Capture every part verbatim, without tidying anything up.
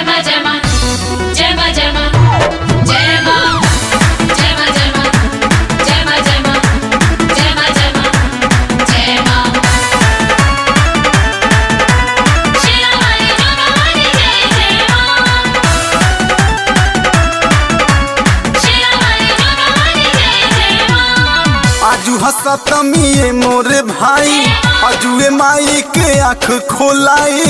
Gemma, Gemma, Gemma, Gemma, Gemma, Gemma, Gemma, Gemma, Gemma, Gemma, Gemma, Gemma. Sheila Mali, Gemma Mali, Gemma. Sheila Mali, Gemma Mali, Gemma. आजू हसतमी मोरे भाई आजुए माई के आँख खोलाई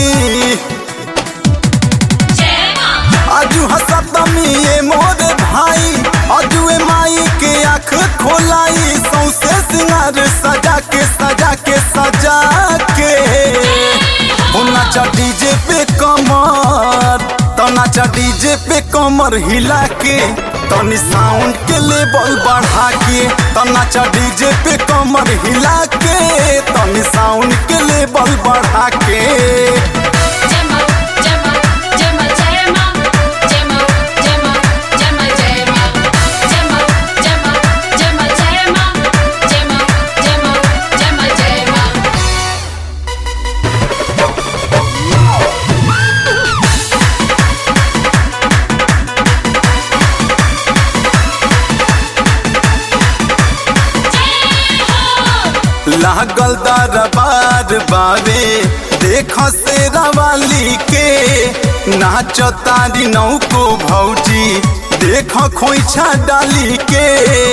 आजू हसतमी मोरे भाई आजुए माई के आँख खोलाई सौसे सिंगार सजा के सजा के सजा के नाचा डीजे पे कमर तो नाचा डीजे पे कमर हिला के तनी साउंड के लेवल बढ़ा के तो नाचा डीजे पे कमर हिला के तनी साउंड के लेवल बढ़ा के Gemma, Gemma, Gemma, Gemma, Gemma, Gemma, Gemma, Gemma, Gemma, Gemma, Gemma, Gemma, Gemma, Gemma, Gemma, Gemma. लागल दरबार बावे देख से रवाली के नाच तारी नौको भौजी देख खोइछा डाली के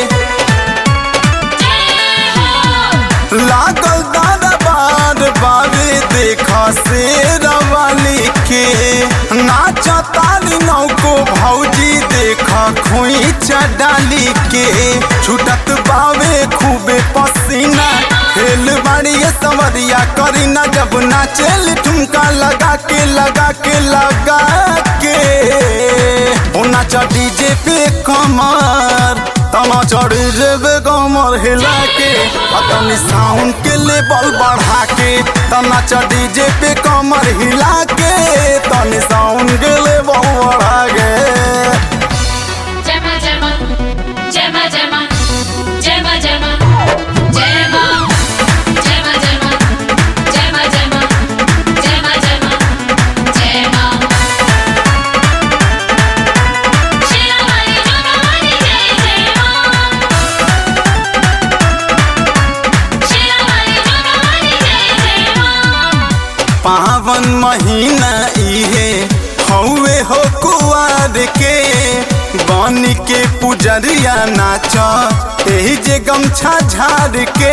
लागल दरबार बावे देख से रवाली के नाच तारी नौको भौजी देख खोइछा डाली के छुटत बावे खूबे पसीना खेल बाड़ी ये सवरिया करी ना जब नाचेल ठुमका लगा के लगा के लगा के ओ नाचा डीजे पे कमर तना चढ़ी जेबे कमर हिला के तनी साउंड के लेवल बढ़ा के तना चा डीजे पे कमर हिला के तनी साउंड के लेवल बढ़ा के Gemma, Gemma, Gemma, Gemma, Gemma, Gemma, Gemma, Gemma, Gemma, Gemma, Gemma, Gemma, Gemma, Gemma. Sheila Mali, Gemma Mali, Gemma. Sheila Mali, Gemma Mali, Gemma. पावन महीना इहे हौवे हो कुआर के बन के पुजरिया नाच एही जे गमछा झाड़ के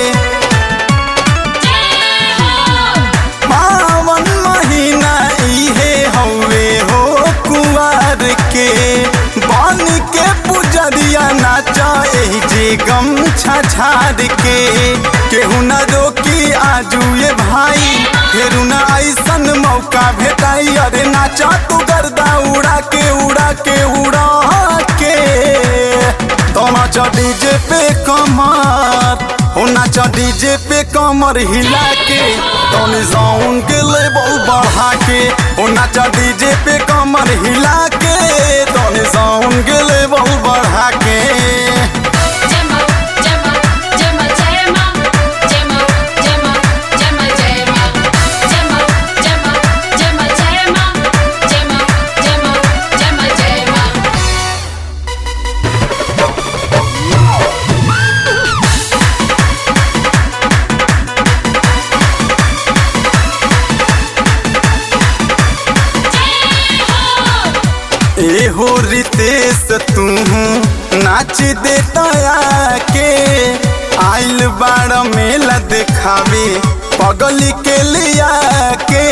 पावन महीना इहे हौवे हो कुआर के बन के पुजरिया नाच एही जे गमछा झाड़ के केहू न रोकी आजू ये भाई फेरू न ऐसन मौका भेटाई अरे नाचा तू गर्दा उड़ा के उड़ा के उड़ा के तो नाचा डीजे पे कमर हो नाचा डीजे पे कमर हिला के तनी साउंड के लेवल बढ़ा के हो नाचा डीजे पे कमर हिला के तनी साउंड के लेवल बढ़ा के Gemma, Gemma, Gemma, Gemma, Gemma, Gemma, Gemma, Gemma, Gemma, Gemma, Gemma, Gemma, Gemma, Gemma, Gemma, Gemma. ए हो रितेश तू नाच देता के आइल बाड़ मेला देखावे पगली के लिया के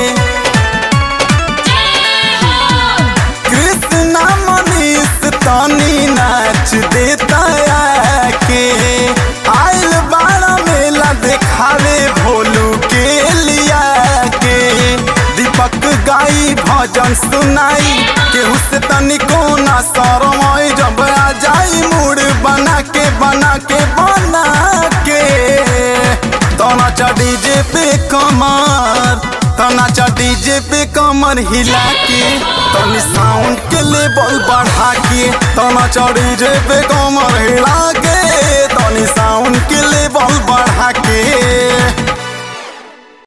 कृष्णा मनीष तनी नाच देता के आइल बाड़ मेला देखावे भोलू के लिया के दीपक गाई भजन सुनाई केहू से तनिको ना शरमाई जब आ जाई मूड बना के बना के बना के तना चा डीजे पे कमर तना चा डीजे पे कमर हिला के तनी साउंड के लेवल बढ़ा के तना चा डीजे पे कमर हिला के तनी साउंड के लेवल बढ़ा के